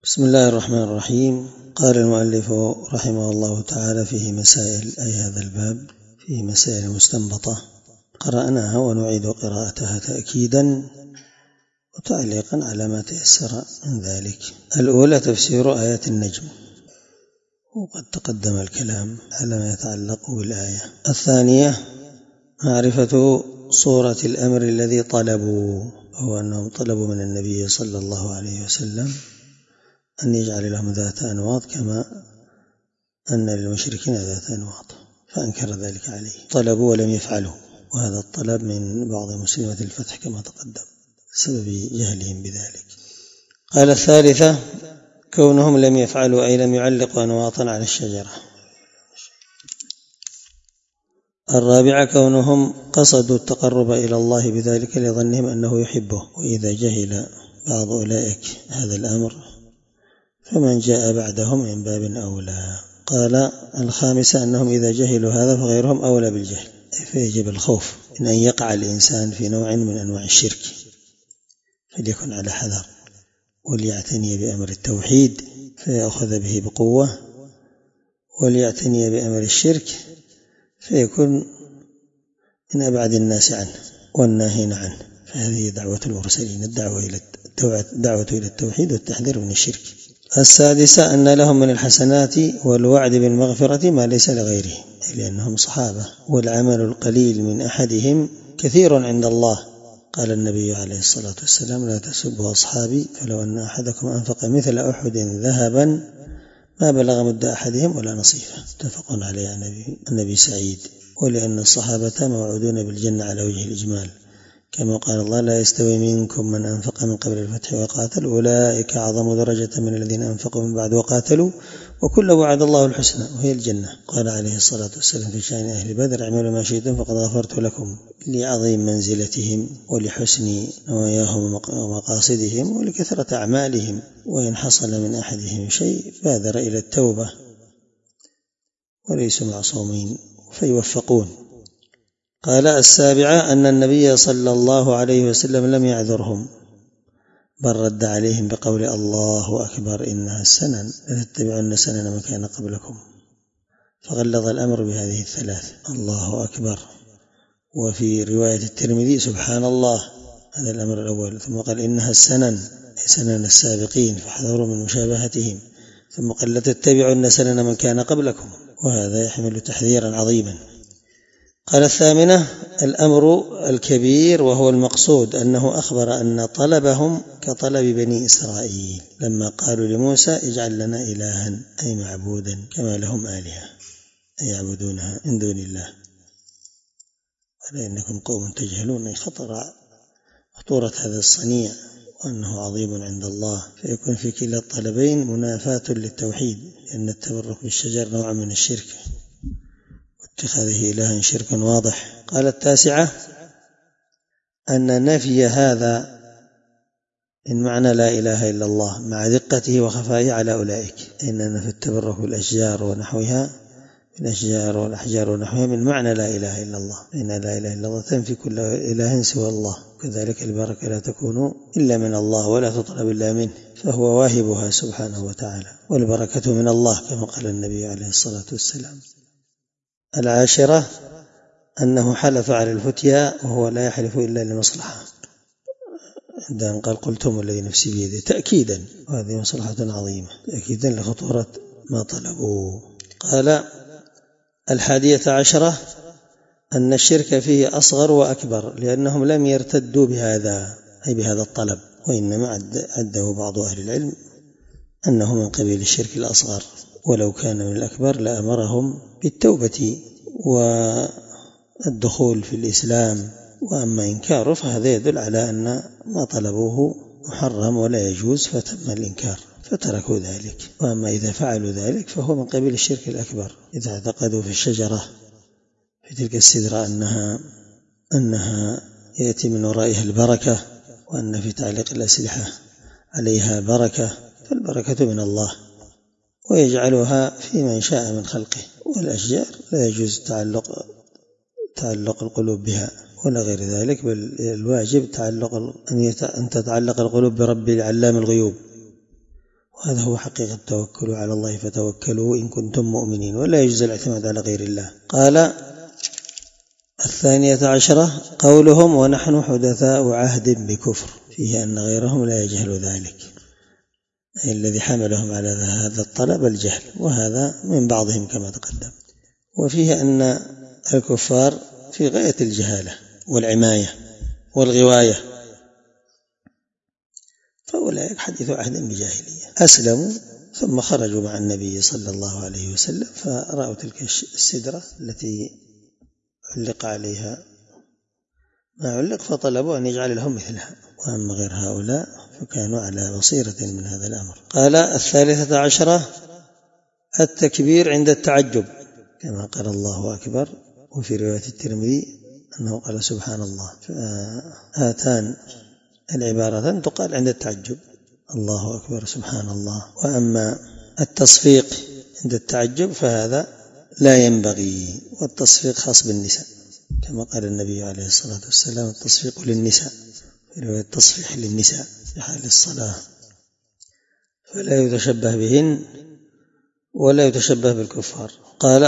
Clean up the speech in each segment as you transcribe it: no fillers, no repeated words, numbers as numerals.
بسم الله الرحمن الرحيم. قال المؤلف رحمه الله تعالى فيه مسائل، أي هذا الباب فيه مسائل مستنبطة قرأناها ونعيد قراءتها تأكيدا وتعليقا على ما تيسر من ذلك. الأولى تفسير آيات النجم، وقد تقدم الكلام على ما يتعلق بالآية. الثانية معرفة صورة الأمر الذي طلبوا، هو أنهم طلبوا من النبي صلى الله عليه وسلم أن يجعل لهم ذات أنواط كما أن للمشركين ذات أنواط، فأنكر ذلك عليه. طلبوا ولم يفعلوا، وهذا الطلب من بعض مسلمة الفتح كما تقدم بسبب جهلهم بذلك. قال الثالثة كونهم لم يفعلوا، أي لم يعلقوا أنواطا على الشجرة. الرابعة كونهم قصدوا التقرب إلى الله بذلك لظنهم أنه يحبه، وإذا جهل بعض أولئك هذا الأمر فمن جاء بعدهم من باب أولى. قال الخامسة أنهم إذا جهلوا هذا فغيرهم أولى بالجهل، فيجب الخوف من أن يقع الإنسان في نوع من أنواع الشرك، فليكن على حذر وليعتني بأمر التوحيد فيأخذ به بقوة، وليعتني بأمر الشرك فيكون من أبعد الناس عنه والناهين عنه. فهذه دعوة المرسلين، الدعوة إلى التوحيد والتحذير من الشرك. السادسة أن لهم من الحسنات والوعد بالمغفرة ما ليس لغيره، لأنهم صحابة، والعمل القليل من أحدهم كثير عند الله. قال النبي عليه الصلاة والسلام: لا تسبوا أصحابي، فلو أن أحدكم أنفق مثل أحد ذهبا ما بلغ مد أحدهم ولا نصيفه. متفق عليه عن النبي سعيد. ولأن الصحابة موعودون بالجنة على وجه الإجمال، كما قال الله: لا يستوي منكم من أنفق من قبل الفتح وقاتل، أولئك أعظم درجة من الذين أنفقوا من بعد وقاتلوا، وكل وعد الله الحسنى وهي الجنة. قال عليه الصلاة والسلام في شأن أهل بدر: اعملوا ما شئتم فقد غفرت لكم، لعظيم منزلتهم ولحسن نواياهم ومقاصدهم ولكثرة أعمالهم. وإن حصل من أحدهم شيء بادر إلى التوبة، وليسوا معصومين فيوفقون. قال السابعة أن النبي صلى الله عليه وسلم لم يعذرهم، بل رد عليهم بقول: الله أكبر إنها السنن لتتبعن سنن من كان قبلكم، فغلظ الأمر بهذه الثلاث: الله أكبر، وفي رواية الترمذي: سبحان الله. هذا الأمر الأول. ثم قال: إنها السنن، سنن السابقين فاحذروا من مشابهتهم. ثم قال: لتتبعن سنن من كان قبلكم، وهذا يحمل تحذيرا عظيما. قال الثامنة الأمر الكبير، وهو المقصود، أنه أخبر أن طلبهم كطلب بني إسرائيل لما قالوا لموسى: اجعل لنا إلها، أي معبودا كما لهم آلهة، أي يعبدونها من دون الله. ولأنكم قوم تجهلون، خطورة هذا الصنيع وأنه عظيم عند الله، فيكون في كلا الطلبين منافاة للتوحيد، لأن التبرك بالشجر نوع من الشرك، اتخاذه إلها شرك واضح. قال التاسعة أن نفي هذا من معنى لا إله إلا الله مع دقته وخفائه على أولئك، إن نفي التبرك بالأشجار ونحوها، الأشجار والأحجار ونحوها، من معنى لا إله إلا الله، إن لا إله إلا الله تنفي كل إله سوى الله. كذلك البركة لا تكون إلا من الله ولا تطلب إلا منه، فهو واهبها سبحانه وتعالى، والبركة من الله كما قال النبي عليه الصلاة والسلام. العاشرة أنه حلف على الفتيا وهو لا يحلف إلا لمصلحة، عندما قال: قلتم الذي نفسي بيده، تأكيدا، وهذه مصلحة عظيمة، تأكيدا لخطورة ما طلبوا. قال الحادية عشرة أن الشرك فيه أصغر وأكبر، لأنهم لم يرتدوا بهذا، أي بهذا الطلب، وإنما عده بعض أهل العلم أنه من قبيل الشرك الأصغر، ولو كان من الأكبر لأمرهم بالتوبة والدخول في الإسلام. وأما إنكاره فهذا يدل على أن ما طلبوه محرم ولا يجوز، فتم الإنكار فتركوا ذلك. وأما إذا فعلوا ذلك فهو من قبيل الشرك الأكبر، إذا اعتقدوا في الشجرة في تلك السدرة أنها يأتي من ورائها البركة، وأن في تعليق الأسلحة عليها بركة، فالبركة من الله ويجعلها في من شاء من خلقه. والأشجار لا يجوز تعلق القلوب بها ولا غير ذلك، بل الواجب أن تتعلق القلوب برب العلام الغيوب، هذا هو حقيقة التوكل على الله فتوكلوا إن كنتم مؤمنين، ولا يجوز الاعتماد على غير الله. قال 12 قولهم ونحن حدثاء عهد بكفر، فيه أن غيرهم لا يجهل ذلك، أي الذي حملهم على هذا الطلب الجهل، وهذا من بعضهم كما تقدم. وفيه أن الكفار في غاية الجهالة والعماية والغواية، فأولئك حدثوا عهد بجاهلية، أسلموا ثم خرجوا مع النبي صلى الله عليه وسلم فرأوا تلك السدرة التي علق عليها ما علق فطلبوا أن يجعل لهم مثلها، وأما غير هؤلاء فكانوا على بصيرة من هذا الأمر. قال 13 التكبير عند التعجب، كما قال الله أكبر، وفي رواية الترمذي أنه قال سبحان الله. فآتان العبارة تقال عند التعجب، الله أكبر سبحان الله. وأما التصفيق عند التعجب فهذا لا ينبغي، والتصفيق خاص بالنساء، كما قال النبي عليه الصلاة والسلام التصفيق للنساء، في رواية التصفيح للنساء في حال الصلاة، فلا يتشبه بهن ولا يتشبه بالكفار. قال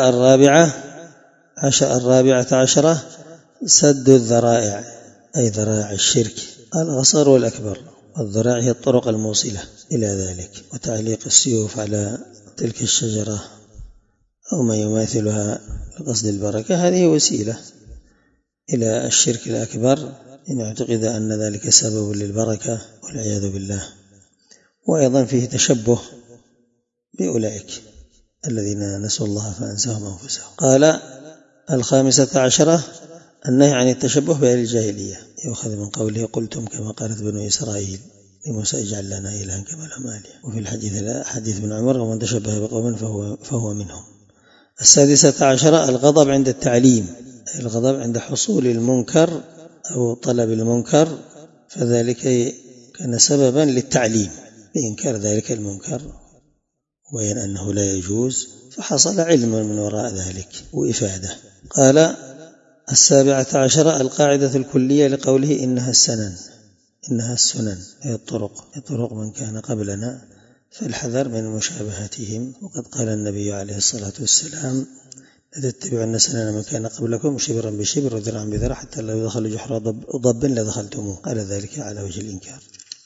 14 سد الذرائع، أي ذرائع الشرك، الأصغر والأكبر، والذرائع هي الطرق الموصلة إلى ذلك، وتعليق السيوف على تلك الشجرة أو ما يماثلها لقصد البركة، هذه وسيلة إلى الشرك الأكبر إن اعتقد أن ذلك سبب للبركة والعياذ بالله. وأيضا فيه تشبه بأولئك الذين نسوا الله فأنساهم أنفسهم. قال 15 النهي عن التشبه بأهل الجاهلية، يؤخذ من قوله قلتم كما قالت بنو إسرائيل لموسى اجعل لنا إلها كما لهم آلهة. وفي الحديث حديث ابن عمر ومن تشبه بقوم فهو منهم. 16 الغضب عند التعليم، الغضب عند حصول المنكر أو طلب المنكر، فذلك كان سببا للتعليم بإنكار ذلك المنكر وين أنه لا يجوز، فحصل علم من وراء ذلك وإفادة. قال 17 القاعدة الكلية لقوله إنها السنن، هي الطرق من كان قبلنا، فالحذر من مشابهتهم. وقد قال النبي عليه الصلاة والسلام لتتبعن سنن من كان قبلكم شبرا بشبر وذراعا بذراع حتى لو دخلوا جحر ضب لدخلتموه، قال ذلك على وجه الإنكار.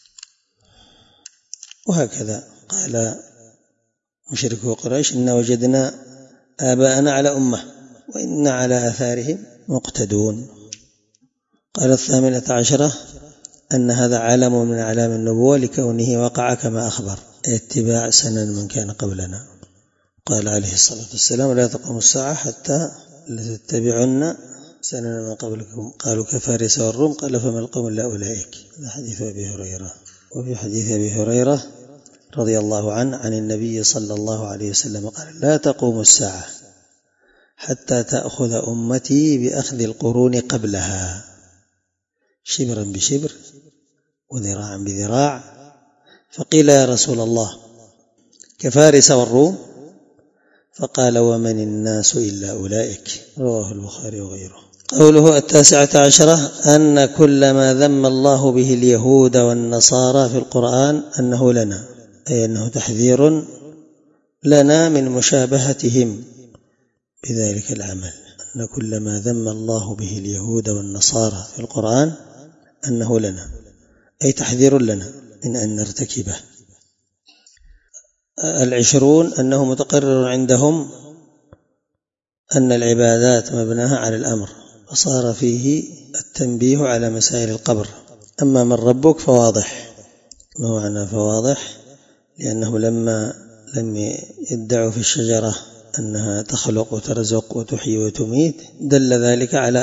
وهكذا قال مشركو قريش إن وجدنا آباءنا على أمة وإنا على آثارهم مقتدون. قال 18 أن هذا علم من أعلام النبوة لكونه وقع كما أخبر، اتباع سنن من كان قبلنا. قال عليه الصلاة والسلام لا تقوم الساعة حتى لتتبعن سنن من قبلكم، قالوا كفارس والروم، قال فما القوم إلا أولئك. هذا حديث أبي هريرة. وفي حديث أبي هريرة رضي الله عنه عن النبي صلى الله عليه وسلم قال لا تقوم الساعة حتى تأخذ أمتي بأخذ القرون قبلها شبرا بشبر وذراعا بذراع. فقيل يا رسول الله كفارس والروم؟ فقال ومن الناس إلا أولئك، رواه البخاري وغيره. قوله 19 أن كل ما ذم الله به اليهود والنصارى في القرآن أنه لنا، أي أنه تحذير لنا من مشابهتهم بذلك العمل. أن كل ما ذم الله به اليهود والنصارى في القرآن أنه لنا، أي تحذير لنا من أن نرتكبه. 20 أنه متقرر عندهم أن العبادات مبناها على الأمر، فصار فيه التنبيه على مسائل القبر. أما من ربك فواضح، ما معنى فواضح؟ لأنه لما لم يدعوا في الشجرة أنها تخلق وترزق وتحيي وتميت دل ذلك على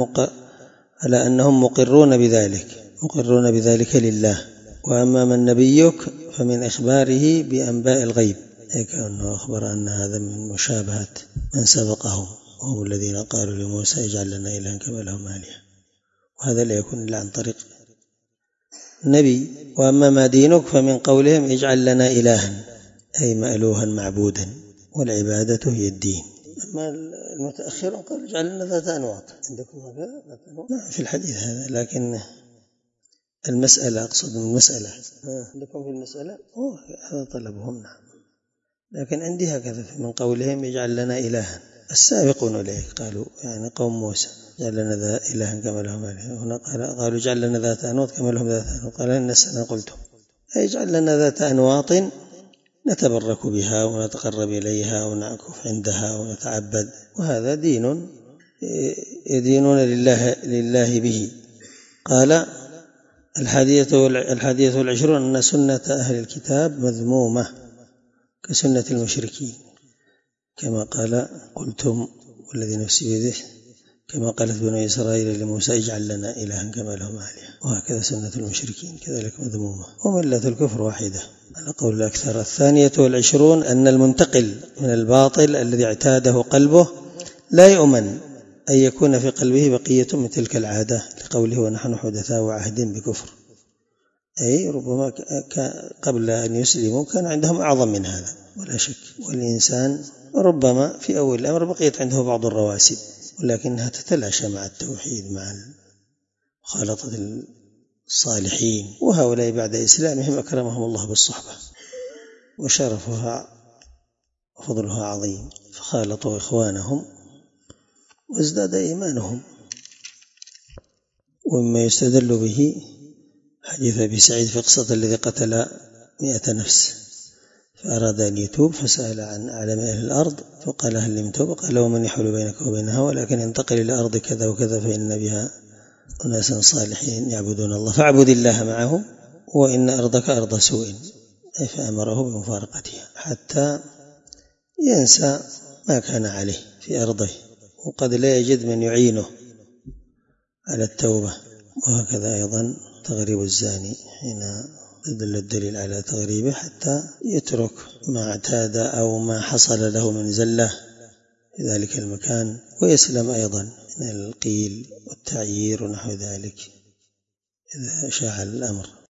أنهم مقرون بذلك لله. وأما من نبيك فمن إخباره بأنباء الغيب، أي كأنه أخبر أن هذا من مشابهة من سبقهم وهم الذين قالوا لموسى اجعل لنا إلها كما لهم آلهة، وهذا لا يكون إلا عن طريق نبي. وأما ما دينك فمن قولهم اجعل لنا إلها، أي مألوها معبودا، والعبادة هي الدين. أما المتأخرون قالوا اجعل لنا ذات أنواط، عندكم ذات أنواط في الحديث هذا، لكن المسألة أقصد من المسألة. لكم في المسألة هذا طلبهم. نعم. لكن عندي هكذا من قولهم يجعل لنا إلها. السابقون إليه قالوا يعني قوم موسى جعل لنا إلها كما لهم إله. هنا قالوا جعل لنا ذات أنواط كما لهم ذات أنواط. قال إن السنة قلتم يجعل لنا ذات أنواط نتبرك بها ونتقرب إليها ونعكف عندها ونتعبد، وهذا دين يدينون لله به. قال 21 أن سنة أهل الكتاب مذمومة كسنة المشركين، كما قال قلتم والذي نفسي بيده، كما قالت بنو إسرائيل لموسى اجعل لنا إلها كما لهم آلهة. وهكذا سنة المشركين كذلك مذمومة. وملة الكفر واحدة على قول الأكثر. 22 أن المنتقل من الباطل الذي اعتاده قلبه لا يؤمن أن يكون في قلبه بقية من تلك العادة، لقوله ونحن حدثاء عهد بكفر، أي ربما قبل أن يسلموا كان عندهم أعظم من هذا ولا شك. والإنسان ربما في أول الأمر بقيت عنده بعض الرواسب، ولكنها تتلاشى مع التوحيد مع مخالطة الصالحين. وهؤلاء بعد إسلامهم أكرمهم الله بالصحبة وشرفها وفضلها عظيم، فخالطوا إخوانهم وازداد إيمانهم. ومما يستدل به حديث أبي سعيد في قصة الذي قتل 100 نفس فأراد أن يتوب فسأل عن أعلم أهل الأرض فقال هل لم توب؟ قال ومن يحول بينك وبينها ولكن انتقل إلى أرض كذا وكذا فإن بها أناسا صالحين يعبدون الله فاعبد الله معهم وإن أرضك أرض سوء، أي فأمره بمفارقتها حتى ينسى ما كان عليه في أرضه، وقد لا يجد من يعينه على التوبة. وهكذا أيضا تغريب الزاني حين يدل الدليل على تغريبه حتى يترك ما اعتاد أو ما حصل له من زلة في ذلك المكان، ويسلم أيضا من القيل والتعيير ونحو ذلك إذا شاع الأمر.